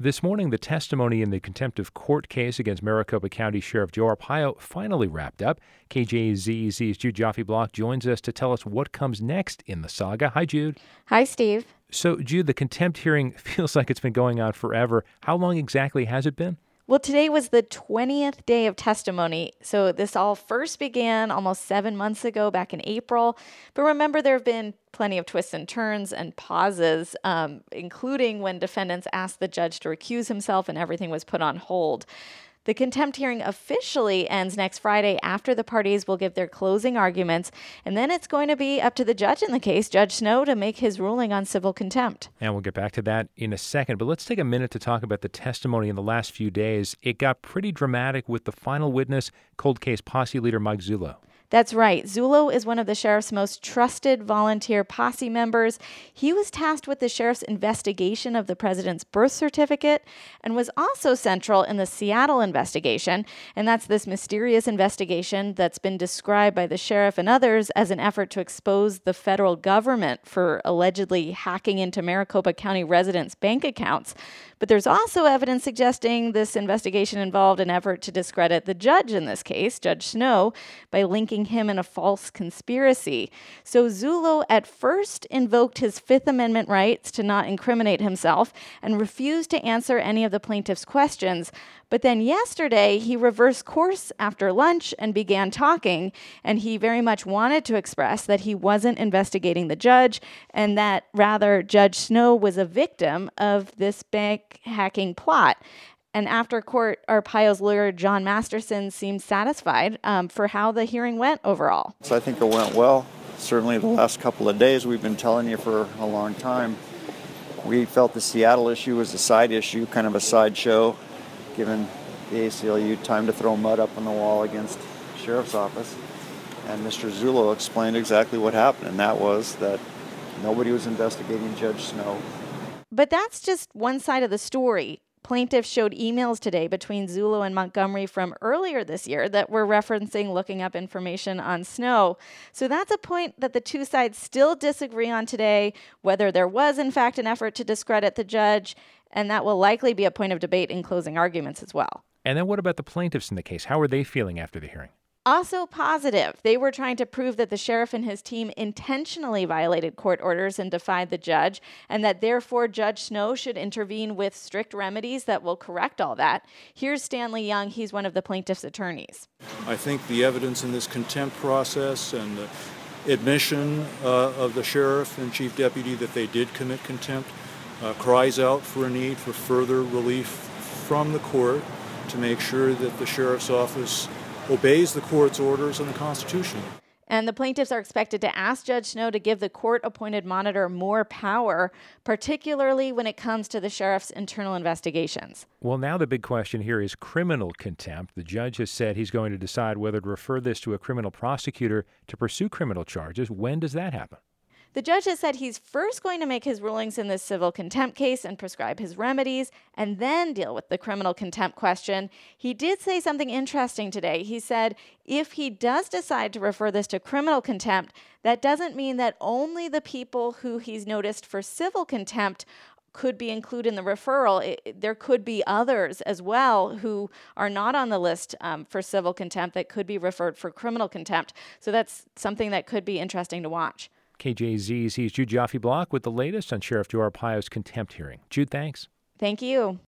This morning, the testimony in the contempt of court case against Maricopa County Sheriff Joe Arpaio finally wrapped up. KJZZ's Jude Joffe-Block joins us to tell us what comes next in the saga. Hi, Jude. Hi, Steve. So, Jude, the contempt hearing feels like it's been going on forever. How long exactly has it been? Well, today was the 20th day of testimony. So this all first began almost 7 months ago, back in April. But remember, there have been plenty of twists and turns and pauses, including when defendants asked the judge to recuse himself and everything was put on hold. The contempt hearing officially ends next Friday after the parties will give their closing arguments, and then it's going to be up to the judge in the case, Judge Snow, to make his ruling on civil contempt. And we'll get back to that in a second, but let's take a minute to talk about the testimony in the last few days. It got pretty dramatic with the final witness, cold case posse leader Mike Zullo. That's right. Zullo is one of the sheriff's most trusted volunteer posse members. He was tasked with the sheriff's investigation of the president's birth certificate and was also central in the Seattle investigation. And that's this mysterious investigation that's been described by the sheriff and others as an effort to expose the federal government for allegedly hacking into Maricopa County residents' bank accounts. But there's also evidence suggesting this investigation involved an effort to discredit the judge in this case, Judge Snow, by linking him in a false conspiracy. So Zullo at first invoked his Fifth Amendment rights to not incriminate himself and refused to answer any of the plaintiff's questions. But then yesterday, he reversed course after lunch and began talking, and he very much wanted to express that he wasn't investigating the judge and that rather Judge Snow was a victim of this bank hacking plot. And after court, Arpaio's lawyer, John Masterson, seemed satisfied for how the hearing went overall. So I think it went well. Certainly the last couple of days, we've been telling you for a long time. We felt the Seattle issue was a side issue, kind of a sideshow, given the ACLU time to throw mud up on the wall against the sheriff's office. And Mr. Zullo explained exactly what happened, and that was that nobody was investigating Judge Snow. But that's just one side of the story. Plaintiffs showed emails today between Zullo and Montgomery from earlier this year that were referencing looking up information on Snow. So that's a point that the two sides still disagree on today, whether there was, in fact, an effort to discredit the judge, and that will likely be a point of debate in closing arguments as well. And then what about the plaintiffs in the case? How are they feeling after the hearing? Also positive. They were trying to prove that the sheriff and his team intentionally violated court orders and defied the judge, and that therefore Judge Snow should intervene with strict remedies that will correct all that. Here's Stanley Young. He's one of the plaintiff's attorneys. I think the evidence in this contempt process and the admission of the sheriff and chief deputy that they did commit contempt cries out for a need for further relief from the court to make sure that the sheriff's office obeys the court's orders and the Constitution. And the plaintiffs are expected to ask Judge Snow to give the court-appointed monitor more power, particularly when it comes to the sheriff's internal investigations. Well, now the big question here is criminal contempt. The judge has said he's going to decide whether to refer this to a criminal prosecutor to pursue criminal charges. When does that happen? The judge has said he's first going to make his rulings in this civil contempt case and prescribe his remedies, and then deal with the criminal contempt question. He did say something interesting today. He said if he does decide to refer this to criminal contempt, that doesn't mean that only the people who he's noticed for civil contempt could be included in the referral. There could be others as well who are not on the list for civil contempt that could be referred for criminal contempt. So that's something that could be interesting to watch. KJZZ's Jude Joffe-Block with the latest on Sheriff Joe Arpaio's contempt hearing. Jude, thanks. Thank you.